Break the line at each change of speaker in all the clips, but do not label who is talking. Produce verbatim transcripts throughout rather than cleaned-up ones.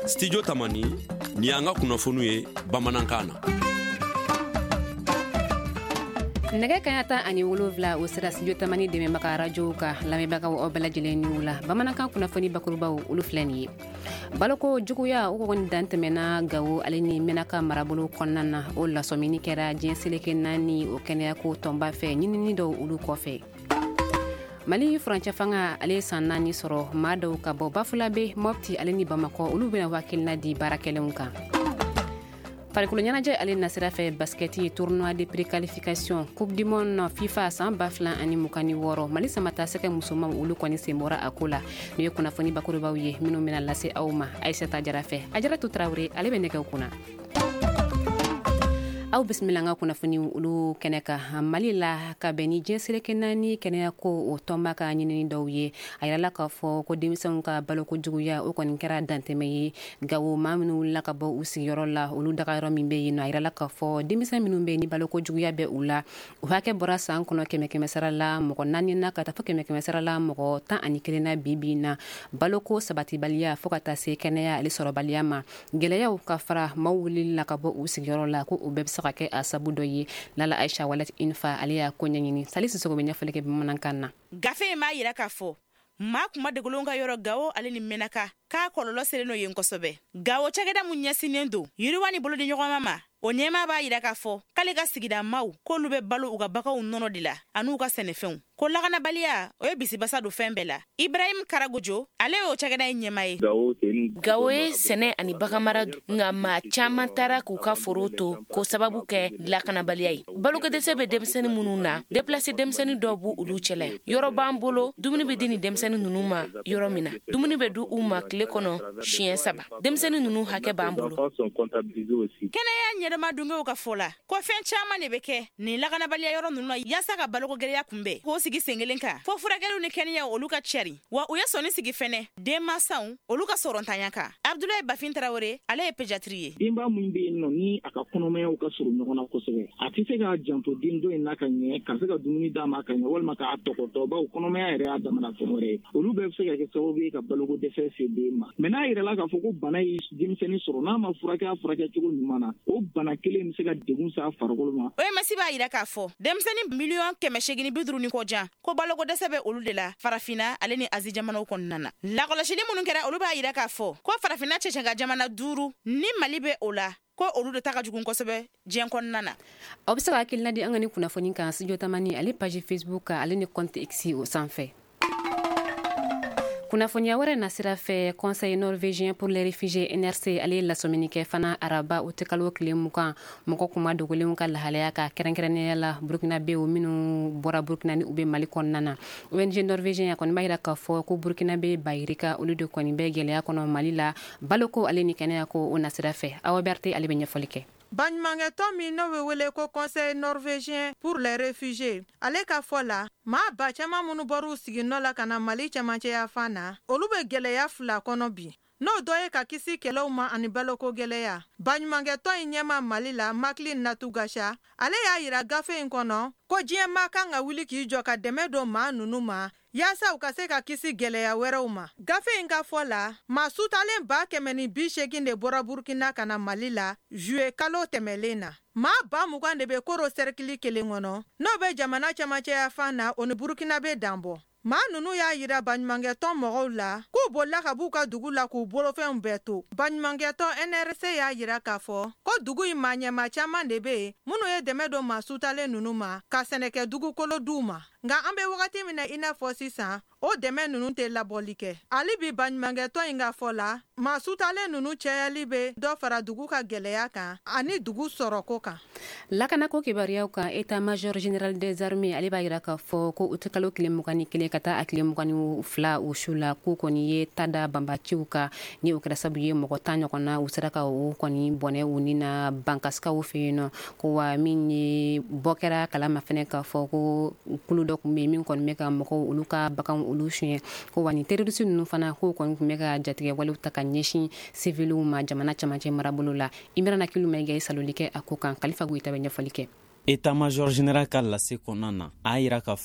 Studio Tamani ni an ka kunnafoniw ye bamanankan na.
Nɛgɛ kaɲa tan ani wolonwula o sera Studio Tamani dɛmɛbaga radio ka lamɛnbagaw aw bɛɛ lajɛlen ni la. Bamanankan kunnafoni bakurubaw olu filɛ nin ye. Baloko juguya o kɔni dan tɛmɛna Gawo ale ni Menaka marabolo kɔnɔna na o lasɔmini kɛra diɲɛ seleke naani o kɛnɛyako tɔnba fɛ ɲinini dɔw olu kɔfɛ. Mali furancɛ fanga ale san naani sɔrɔ maa dɔw ka bɔ Bafulabe, Mopti ale ni Bamakɔ olu bɛna hakilina di baarakɛlenw kan. Farikolo ɲɛnajɛ ale nasira fɛ basketi tournoi de préqualification Coupe du Monde FIFA san ba fila ani mugan ni wɔɔrɔ Mali samata sɛgɛ musomanw olu kɔni senbɔra a ko la n'o ye kunnafoni bakurubaw ye minnu bɛna lase aw ma Aïssata Jara fɛ Ajaratu Traoré ale bɛ nɛgɛw kunna. Aw bisimila nga kunnafoni olu kɛnɛ kan Mali la ka bɛn ni diɲɛ seleke naani kɛnɛyako o tɔnba ka ɲinini dɔw ye a yirala k'a fɔ ko denmisɛnw ka baloko juguya o kɔni kɛra dantɛmɛ ye Gawo maa minnu wulila ka bɔ u sigiyɔrɔ la olu dagayɔrɔ min bɛ yen nɔ a yirala k'a fɔ denmisɛn minnu bɛ ni baloko juguya bɛ u la u hakɛ bɔra san kɔnɔ kɛmɛ kɛmɛ sara la mɔgɔ naani na ka taa fɔ kɛmɛ kɛmɛ sara la mɔgɔ tan ani kelen na bi bi na baloko sabatibaliya fo ka taa se kɛnɛya ale sɔrɔbaliya ma gɛlɛyaw ka fara maaw wulili la ka bɔ u sigiyɔrɔ la ko u bɛɛ bɛ se ka kɛ a sabu dɔ ye Lala Aisha Walet Infa ale y'a ko ɲɛɲini Salisi Sogo bɛ ɲɛfɔli kɛ bamanankan na.
Gafe m'a yira k'a fɔ maa kuma degolon ka yɔrɔ Gawo ale ni Menaka k'a kɔlɔlɔ selen n'o ye kosɛbɛ. Gawo cakɛda mun ɲɛsinnen don yiriwa ni bolo di ɲɔgɔn ma o ɲɛmaa b'a yira k'a fɔ k'ale ka sigida maaw k'olu bɛ balo u ka baganw nɔnɔ de la an'u ka sɛnɛfɛnw ko laganabaliya o ye bisibasa don fɛn bɛɛ la. Ibrahim Karagojo ale y'o cakɛda ye ɲɛmaa ye.
Gawo ye sɛnɛ ani baganmara nka maa caman taara k'u ka foro to k'o sababu kɛ lakanabaliya ye. Balokodɛsɛ bɛ denmisɛnnin minnu na déplacé denmisɛnnin dɔw b'u olu cɛla yɔrɔ b'an bolo dumuni bɛ di ni denmisɛnnin ninnu ma yɔrɔ min na dumuni bɛ di u ma tile kɔnɔ siɲɛ saba denmisɛnnin ninnu hakɛ b'an bolo.
Kɛnɛya ɲɛdama dungew ka fɔ la ko fɛn caman de bɛ kɛ nin laganabaliya yɔrɔ ninnu na yaasa ka baloko gɛlɛya kunbɛn k'o sigi sen kelen kan fo furakɛliw ni kɛnɛya olu ka cɛri wa u ye sɔnni sigi fɛnɛ denmansaw olu ka sɔrɔntanya kan. Abdoulaye Bafin Traoré ale ye pédiatri ye.
Denba mun bɛ yen nɔ ni a ka kɔnɔmayaw ka surun ɲɔgɔn na kosɛbɛ a tɛ se ka janto den dɔ in na ka ɲɛ ka se ka dumuni d'a ma ka ɲɛ walima k'a tɔgɔtɔ bawo kɔnɔmaya yɛrɛ y'a damana fɛn wɛrɛ ye olu bɛɛ bɛ se ka kɛ sababu ye ka baloko dɛsɛ se den ma mɛ n'a yɛrɛla k'a fɔ ko bana ye denmisɛnnin sɔrɔ n'a ma furakɛ a furakɛ cogo ɲuman na o bana kelen bɛ se ka degun s'a farikolo ma.
O M S b'a yira k'a fɔ denmisɛnnin miliyɔn kɛmɛ seegin bi duuru ni kɔjan ko baloko dɛsɛ bɛ olu de la Farafina ale ni Azi jamanaw kɔnɔna na. Lakɔlɔsili minnu kɛra olu b'a yira k'a fɔ ko Farafina cɛcɛ ka jamana duuru ni Mali bɛ o la ko olu de ta ka jugun kosɛbɛ diɲɛ kɔnɔna na.
Aw bɛ se ka hakilina di an ka ni kunnafoni kan Studio Tamani ale page Facebook kan ale ni compte X o sanfɛ. Kunnafoniya wɛrɛ nasira fɛ Conseil norvégien pour les réfugiés N R C ale lasɔmini kɛ fana araba o tɛ kalo tile mugan mɔgɔ kuma dogolenw ka lahalaya ka kɛrɛnkɛrɛnnenya la Burkinabew minnu bɔra Burkina ni u bɛ Mali kɔnɔna na. O N G norvégien a kɔni b'a yira k'a fɔ ko Burkinabe bayirika olu de kɔni bɛ gɛlɛya kɔnɔ Mali la baloko ale ni kɛnɛyako o nasira fɛ Awa Berté ale bɛ ɲɛfɔli kɛ.
Baɲumankɛtɔn min n'o bɛ wele ko Conseil norvégien pour les réfugiés ale ka fɔ la maa ba caman minnu bɔr'u siginɔ la ka na Mali cɛmancɛya fan na olu bɛ gɛlɛya fila kɔnɔ bi n'o dɔ ye ka kisi kɛlɛw ma ani baloko gɛlɛya. Baɲumankɛtɔn in ɲɛma Mali la Makli Natu Gasha ale y'a yira gafe in kɔnɔ ko diɲɛ maa kan ka wuli k'i jɔ ka dɛmɛ don maa ninnu ma yaasa u ka se ka kisi gɛlɛya wɛrɛw ma. Gafe in ka fɔ la maa sutalen ba kɛmɛ ni bi seegin de bɔra Burkina ka na Mali la juye kalo tɛmɛlen na. Maa ba mugan de bɛ koro sɛrikili kelen kɔnɔ n'o bɛ jamana cɛmancɛya fan na o ni Burkina bɛ danbɔ. Maa ninnu y'a yira baɲumankɛtɔn mɔgɔw la k'u bolila ka b'u ka dugu la k'u bolofɛnw bɛɛ to. Baɲumankɛtɔn N R C y'a yira k'a fɔ ko dugu in maa ɲɛma caman de bɛ yen minnu ye dɛmɛ don maa sutalen ninnu ma ka sɛnɛkɛ dugukolo d'u ma nka an bɛ wagati min na i n'a fɔ sisan o dɛmɛ ninnu tɛ labɔli kɛ. Ali bi baɲumankɛtɔn in ka fɔ la maa sutalen ninnu cɛyali bɛ dɔ fara dugu ka gɛlɛya kan ani dugu sɔrɔko kan.
Lakanako kibaruyaw kan état major général des armées ale b'a yira k'a fɔ ko u tɛ kalo tile mugan ni kelen ka taa a tile mugan ni fila o su la k'u kɔni ye ta da banbaciw kan ni o kɛra sabu ye mɔgɔ tan ɲɔgɔnna u sera ka o kɔni bɔnɛ u ni na bankasikaw fɛ yen nɔ ko wa min ye bɔ kɛra kalama fɛnɛ k'a fɔ ko kulu dɔ tun bɛ yen min kɔni bɛ ka mɔgɔw olu ka baganw olu suɲɛ ko wa ni terroriste ninnu fana k'o kɔni tun bɛ ka jatigɛ walew ta ka ɲɛsin civiliw ma jamana cɛmancɛ marabolo la Imrana Kilumɛgɛ ye saloli kɛ a ko kan Kalifa Goyita bɛ ɲɛfɔli kɛ.
État major général ka lase kɔnɔna na a yira k'a fɔ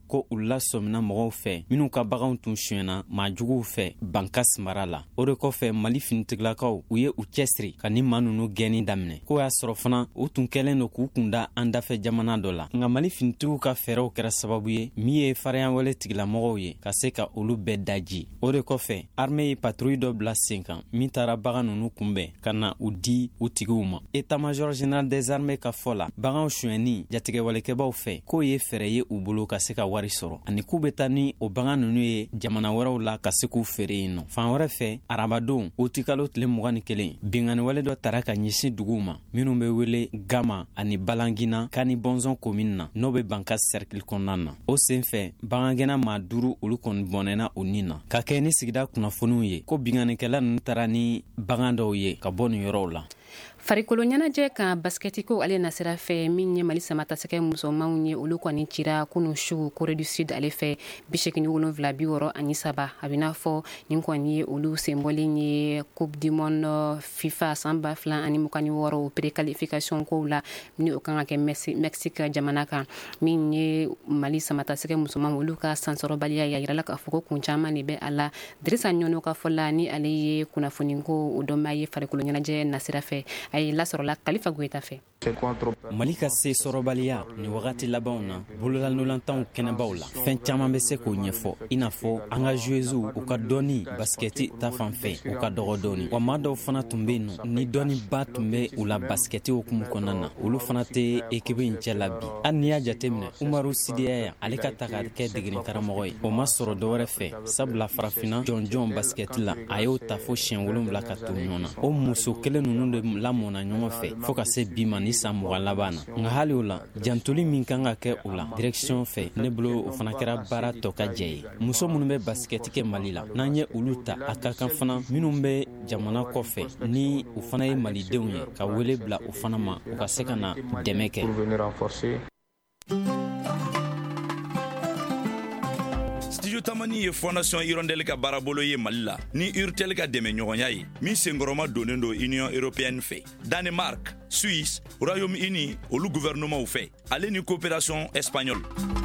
ko u lasɔmina mɔgɔw fɛ minnu ka baganw tun suyɛna maajuguw fɛ bankas mara la. O de kɔfɛ Mali finitigilakaw u ye u cɛsiri ka ni maa nunu gɛnni daminɛ. Ko y'a sɔrɔ fana u tun kɛlen do k'u kunda an dafɛ jamana dɔ la. Nka Mali finitigiw ka fɛɛrɛw kɛra sababu ye min ye fariɲawale tigilamɔgɔw ye ka se ka olu bɛɛ daji. O de kɔfɛ armée ye patrouille dɔ bila sen kan min taara bagan nunu kunbɛn ka na u di u tigiw ma. État-major général des armées ka fɔ la baganw suyɛnni jatigɛwalekɛbaw fɛ k'o ye fɛɛrɛ ye u bolo ka se ka wari sɔrɔ ani k'u bɛ taa ni o bagan nunu ye jamana wɛrɛw la ka se k'u feere yen nɔ. Fan wɛrɛ fɛ arabadon o tikalo tile mugan ni kelen binganiwale dɔ tara ka ɲɛsin duguw ma minnu bɛ wele Gama ani Balangina kani Bɔnzɔn commune na n'o bɛ Bankas cercle kɔnɔna na. O sen fɛ bagangɛnna maa duuru olu kɔni bɔnɛna o nin na ka kɛ ni sigida kunnafoniw ye ko binganikɛla nunu tara ni bagan dɔw ye ka bɔ nin yɔrɔw la.
Farikolo ɲɛnajɛ ka baskɛti ko ale na sira fɛ min ye Mali samatasɛgɛ musomanw ye olu kɔni cira kunu su Corée du Sud ale fɛ bi seegin wolonwula bi wɔɔrɔ ani saba a bɛ n'a fɔ nin kɔni ye olu senbɔlen ye Coupe du Monde FIFA san ba fila ani mugan ni wɔɔrɔ o préqualification kow la ni o kan ka kɛ Mexique jamana kan min ye Mali samatasɛgɛ musomanw olu ka sansɔrɔbaliya ya yirala k'a fɔ ko kun caman de bɛ a la. Dirisa Ɲɔnɔ ka fɔ la ni ale ye kunnafoni ko o dɔnbaa ye farikolo ɲɛnajɛ na sira fɛ a ye lasɔrɔla Kalifa Goyita fɛ.
Mali ka se sɔrɔbaliya ni wagati labanw na bololanulantanw kɛnɛbaw la fɛn caman bɛ se k'o ɲɛfɔ i n'a fɔ an ka joueuses u ka dɔnni baskɛti ta fan fɛ u ka dɔgɔ dɔɔni wa maa dɔw fana tun bɛ yen nɔ ni dɔnni ba tun bɛ u la baskɛti hukumu kɔnɔna na olu fana tɛ ekipe in cɛ la bi. Hali n'i y'a jateminɛ Umaru Sidiya ale ka ta ka kɛ degeli karamɔgɔ ye o ma sɔrɔ dɔwɛrɛ fɛ sabula farafina jɔnjɔn baskɛti la a y'o ta fo siɲɛ wolonwula ka to ɲɔgɔn na. O muso kelen ninnu de lamɔna ɲɔgɔn fɛ fo ka se bi ma ni san mugan laban na. Nka hali o la jantoli min kan ka kɛ o la direction fɛ ne bolo o fana kɛra baara tɔ ka jɛ ye. Muso minnu bɛ baskɛti kɛ Mali la n'an ye olu ta a ka kan fana minnu bɛ jamana kɔfɛ ni u fana ye malidenw ye ka wele bila u fana ma u ka se ka na dɛmɛ kɛ.
Studio Tamani ye Fondation Hirondelle ka baarabolo ye Mali la ni Urtel ka dɛmɛ ɲɔgɔnya ye min senkɔrɔma donnen do Union Européenne fɛ. Danemark, Suisse, Royaume-Uni olu gouvernement fɛ ale ni coopération espagnole.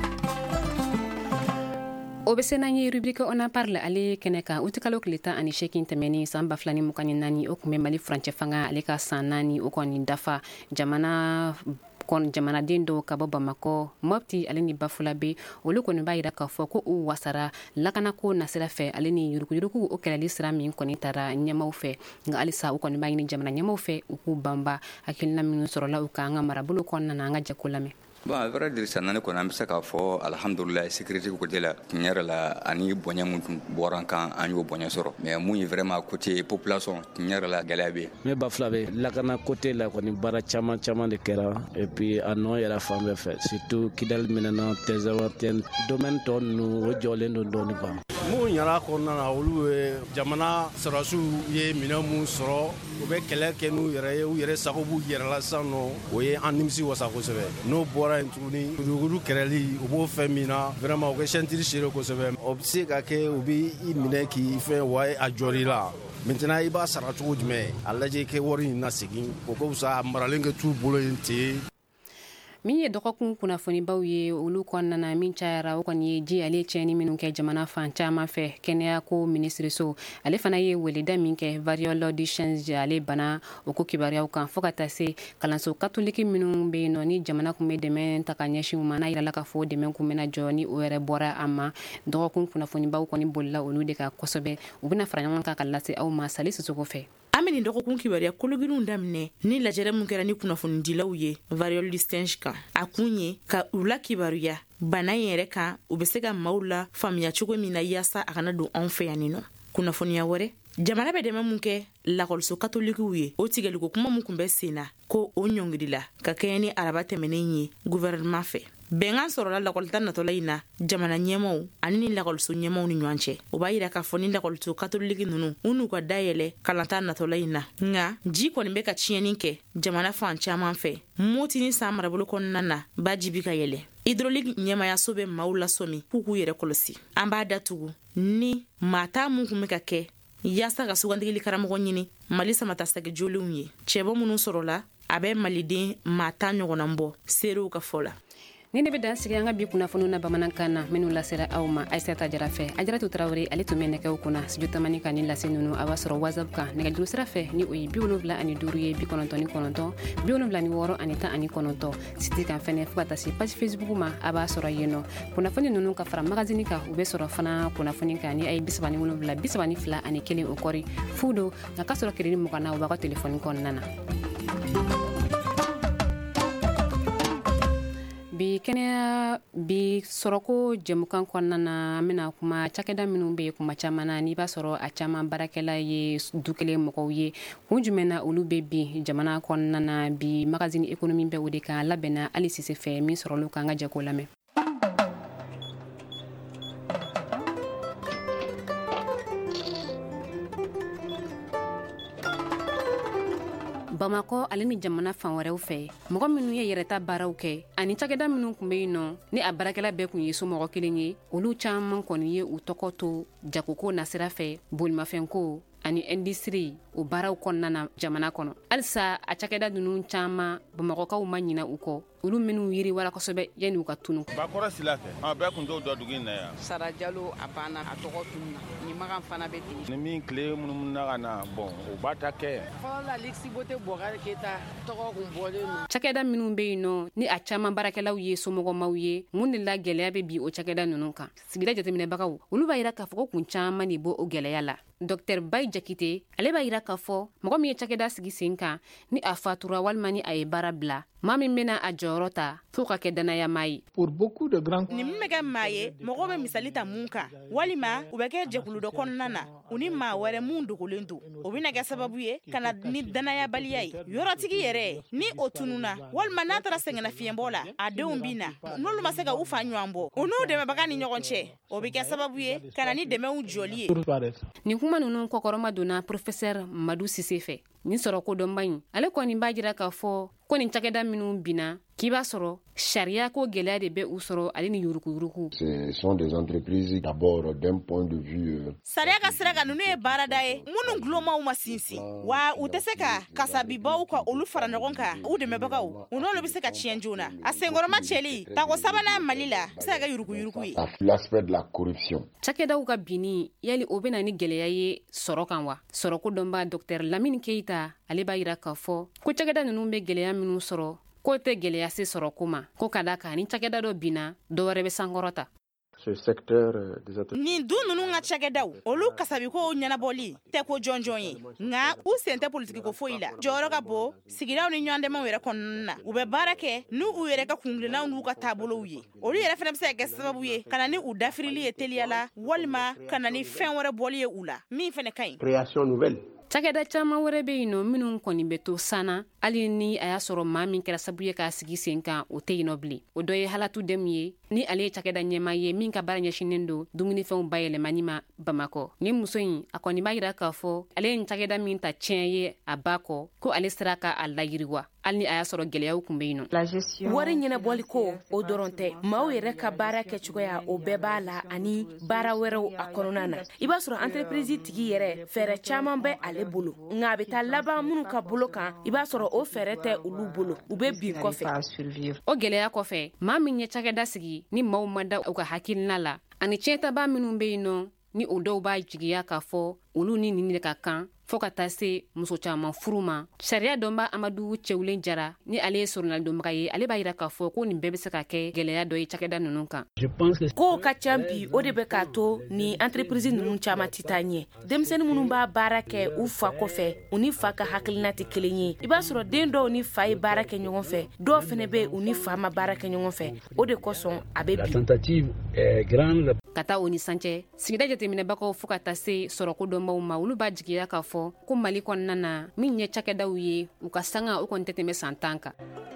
O bɛ se n'an ye rubrique on en parle ale kɛnɛ kan o tɛ kalo tile tan ani seegin tɛmɛni san ba fila ni mugan ni naani o tun bɛ Mali furancɛ fanga ale ka san naani o kɔni dafa jamana kon jamanaden dɔw ka bɔ Bamakɔ Mopti ale ni Bafulabe olu kɔni b'a yira k'a fɔ ko u wasara lakanako nasira fɛ ale ni yuruguyurugu o kɛlɛli sira min kɔni taara ɲɛmaw fɛ nka halisa u kɔni b'a ɲini jamana ɲɛmaw fɛ u k'u banba hakilina minnu sɔrɔla u ka an ka marabolo kɔnɔna na an ka jɛko lamɛn.
Bon, a vrai dire ça nane ko an bɛ se k'a fɔ alhamdulillah sécurité côté la tiɲɛ yɛrɛ la ani bonya mun tun bɔra kan an y'o bonya sɔrɔ mais mun ye vraiment côté population tiɲɛ yɛrɛ la gɛlɛya bɛ yen.
Ne Bafulabe lakana côté la kɔni baara caman caman de kɛra et puis a nɔ yɛrɛ fan bɛɛ fɛ surtout Kidal minɛna Tɛnzawatɛn domaine tɔ ninnu o jɔlen don dɔɔni quoi.
Mun yɛrɛ kɔnɔna na olu ye jamana sɔrɔsiw ye minɛn mun sɔrɔ u bɛ kɛlɛ kɛ n'u yɛrɛ ye u yɛrɛ sago b'u yɛrɛ la sisan nɔ o ye an nimisi wasa kosɛbɛ n'o bɔra yen tuguni yuruguyurugu kɛlɛli u b'o fɛn min na vraiment u ka sentiri seere kosɛbɛ o bɛ se ka kɛ u bɛ i minɛ k'i fɛn wa a jɔr'i la maintenant i b'a sara cogo jumɛn a lajɛ kɛ wari in na segin o ka fisa maralen kɛ t'u bolo yen ten.
Min ye dɔgɔkun kunnafonibaw ye olu kɔnɔna na min cayara o kɔni ye ji ale tiɲɛni minnu kɛ jamana fan caman fɛ kɛnɛya ko minisiriso ale fana ye weleda min kɛ variole du change ale bana o ko kibaruyaw kan fo ka taa se kalanso katoliki minnu bɛ yen nɔ ni jamana kun bɛ dɛmɛ ta ka ɲɛsin u ma n'a yirala k'a fɔ dɛmɛ kun bɛna jɔ ni o yɛrɛ bɔra a ma dɔgɔkun kunnafonibaw kɔni bolila olu de ka kosɛbɛ u bɛna fara ɲɔgɔn kan ka lase aw ma Sali Sisoko fɛ.
An bɛ nin dɔgɔkun kibaruya kologirinw daminɛ ni lajɛrɛ mun kɛra ni kunnafonidilaw ye variole du singe kan a kun ye ka u la kibaruya bana in yɛrɛ kan u bɛ se ka maaw la faamuya cogo min na yaasa a kana don anw fɛ yan nɔ. Kunnafoniya wɛrɛ jamana bɛ dɛmɛ mun kɛ lakɔliso katolikiw ye o tigɛliko kuma mun kun bɛ sen na ko o ɲɔngirila ka kɛɲɛ ni araba tɛmɛnen ye gouvernement fɛ. Bɛnkan sɔrɔla lakɔlita natɔla in na jamana ɲɛmaw ani ni lakɔliso ɲɛmaw ni ɲɔgɔn cɛ o b'a yira k'a fɔ ni lakɔliso katoliki ninnu u n'u ka dayɛlɛ kalanta natɔla in na nka ji kɔni bɛ ka tiɲɛni kɛ jamana fan caman fɛ Moti ni san marabolo kɔnɔna na ba jibi ka yɛlɛ hydraulique ɲɛmayaso bɛ maaw lasɔmi k'u k'u yɛrɛ kɔlɔsi an b'a datugu ni maa taa mun kun bɛ ka kɛ yaasa ka sugantigili karamɔgɔ ɲini Mali samatasɛgɛ jolenw ye cɛbɔ minnu sɔrɔla a bɛ maliden maa tan ɲɔgɔnna bɔ seerew ka fɔ la.
ni ne be dan sigi an ka bi kunnafoniw na bamanankan na minnu lasera aw ma Aissata Jara fɛ Ajaratu Tarawele ale tun bɛ nɛgɛw kunna studio tamani kan ni lase ninnu a b'a sɔrɔ WhatsApp kan nɛgɛjuru sira fɛ ni o ye bi wolonwula ani duuru ye bi kɔnɔntɔn ni kɔnɔntɔn bi wolonwula ni wɔɔrɔ ani tan ani kɔnɔntɔn site kan fɛnɛ fo ka taa se page Facebook ma a b'a sɔrɔ yen nɔ kunnafoni ninnu ka fara magazine kan u bɛ sɔrɔ fana kunnafoni kan ni a ye bisaba ni wolonwula bisaba ni fila ani kelen o kɔri fu don nka ka sɔrɔ kirili mugan na u b'a ka telefɔni kɔnɔna na. bi kɛnɛya bi sɔrɔko jɛmukan kɔnɔna na an bɛna kuma cakɛda minnu bɛ kuma caman na n'i b'a sɔrɔ a caman baarakɛla ye du kelen mɔgɔw ye kun jumɛn na olu bɛ bi jamana kɔnɔna na bi magazine économie bɛ o de kan labɛnna Ali Sise fɛ min sɔrɔlo kan ka jɛ k'o lamɛn. Bamako ale ni jamana fan wɛrɛw fɛ mɔgɔ minnu ye yɛrɛta baaraw kɛ ani cakɛda minnu kun bɛ yen nɔ ni a baarakɛla bɛɛ kun ye somɔgɔ kelen ye olu caman kɔni ye u tɔgɔ to jagoko nasira fɛ bolimafɛnko ani industrie o baaraw kɔnɔna na jamana kɔnɔ halisa a cakɛda ninnu caman bamakɔkaw ma ɲina u kɔ olu minnu yiriwala kosɛbɛ yani u ka tunu.
Bakɔrɔ Sila fɛ a bɛɛ kun t'o dɔ dugu in na yan.
Sara Jalo a banna a tɔgɔ tununa ni magan fana bɛ ten.
Ni min tile munumunu ka na bon o b'a ta kɛ.
Fɔlɔ la Lixibote Bɔkari Keyita tɔgɔ kun bɔlen don.
Cakɛda minnu bɛ yen nɔ ni a caman baarakɛlaw ye somɔgɔmaw ye mun de la gɛlɛya bɛ bi o cakɛda ninnu kan sigida jateminɛbagaw olu b'a yira k'a fɔ ko kun caman de bɔ o gɛlɛya la. Docteur Bayi Jakite ale b'a yira k'a fɔ mɔgɔ min ye cakɛda sigi sen kan ni a fatura walima ni a ye baara bila maa min bɛna a jɔyɔrɔ ta fo ka kɛ danayama ye.
Pour beaucoup de grands ni min bɛ kɛ maa ye mɔgɔ bɛ misali ta mun kan walima u bɛ kɛ jɛkulu dɔ kɔnɔna na u ni maa wɛrɛ mun dogolen don o bɛna kɛ sababu ye ka na ni danayabaliya ye yɔrɔtigi yɛrɛ ni o tununa walima n'a taara sɛgɛnna fiɲɛbɔ la a denw bi na n'olu ma se ka u fa ɲɔgɔn bɔ u n'u dɛmɛbaga ni ɲɔgɔn cɛ o bɛ kɛ sababu ye ka na ni dɛmɛw jɔli ye.
Nin kuma ninnu kɔkɔrɔma donna professeur Madu Sise fɛ ni sɔrɔ kodɔnba in ale kɔni b'a jira k'a fɔ ko nin cakɛda minnu bina k'i b'a sɔrɔ sariya ko gɛlɛya de bɛ u sɔrɔ ale ni yurukuyuruku.
Ce sont des entreprises d'abord d'un point de vue.
Sariya ka sira kan ninnu ye baarada ye minnu gulɔmaw ma sinsin wa u tɛ se ka kasabibaw ka olu fara ɲɔgɔn kan u dɛmɛbagaw u n'olu bɛ se ka tiɲɛ joona a senkɔrɔma cɛli tako sabanan Mali la bɛ se ka kɛ yurukuyuruku ye.
L'aspect de la corruption.
Cakɛdaw ka binni yali o bɛna ni gɛlɛya ye sɔrɔ kan wa sɔrɔ kodɔnba Docteur Lamine Keyita ale b'a yira k'a fɔ ko cakɛda ninnu bɛ gɛlɛya minnu sɔrɔ ko tɛ gɛlɛya se sɔrɔ ko ma ko ka da kan ni cakɛda dɔ binna dɔwɛrɛ bɛ sankɔrɔta.
Ce secteur des
nin du ninnu ka cakɛdaw olu kasabikow ɲɛnabɔli tɛ ko jɔnjɔn ye nka u sen tɛ politiki ko foyi la jɔyɔrɔ ka bon sigidaw ni ɲɔgɔndɛmɛw yɛrɛ kɔnɔna na u bɛ baara kɛ ni u yɛrɛ ka kungilennaw n'u ka taabolow ye olu yɛrɛ fana bɛ se ka kɛ sababu ye ka na ni u dafirili ye teliya la walima ka na ni fɛn wɛrɛ bɔli ye u la min fana ka ɲi.
Création nouvelle.
Cakɛda caman wɛrɛ bɛ yen nɔ minnu kɔni bɛ to sana hali ni a y'a sɔrɔ maa min kɛra sababu ye k'a sigi sen kan o tɛ yen nɔ bilen o dɔ ye Halatu Dɛmu ye ni ale ye cakɛda ɲɛmaa ye min ka baara ɲɛsinnen don dumunifɛnw bayɛlɛmani ma Bamakɔ ni muso in a kɔni b'a yira k'a fɔ ale ye cakɛda min ta tiɲɛ ye a ba kɔ ko ale sera ka a layiriwa hali ni a y'a sɔrɔ gɛlɛyaw kun bɛ yen nɔ.
Wari ɲɛnabɔli ko o dɔrɔn tɛ maaw yɛrɛ ka baara kɛcogoya o bɛɛ b'a la ani baara wɛrɛw a kɔnɔna na i b'a sɔrɔ entreprise tigi yɛrɛ fɛɛrɛ caman bɛ ale bolo nka a bɛ taa laban minnu ka bolo kan i b'a sɔrɔ o fɛɛrɛ tɛ olu bolo u bɛ bin kɔfɛ.
O gɛlɛya kɔfɛ maa min ye cakɛda sigi ni maaw ma da u ka hakilina la ani tiɲɛtaba minnu bɛ yen nɔ ni o dɔw b'a jigiya k'a fɔ olu ni nin de ka kan fo ka taa se muso caman furu ma sariya dɔnba Amadu Cɛwulen Jara ni ale ye soronnalidonbaga ye ale b'a yira k'a fɔ ko nin bɛɛ bɛ se ka kɛ gɛlɛya dɔ ye cakɛda ninnu kan.
Kow ka ca bi o de bɛ k'a to ni entreprise ninnu caman tɛ taa ɲɛ denmisɛnnin minnu b'a baara kɛ u fa kɔfɛ u ni fa ka hakilina tɛ kelen ye i b'a sɔrɔ den dɔw ni fa ye baara kɛ ɲɔgɔn fɛ dɔw fana bɛ u ni fa ma baara kɛ ɲɔgɔn fɛ o de kosɔn a bɛ bi.
Ka taa o ni sancɛ sigida jateminɛbagaw fo ka taa se sɔrɔ kodɔnbaw ma olu b'a jigiya k'a fɔ ko Mali kɔnɔna na min ye cakɛdaw ye u ka sanga o kɔni tɛ tɛmɛ san tan kan.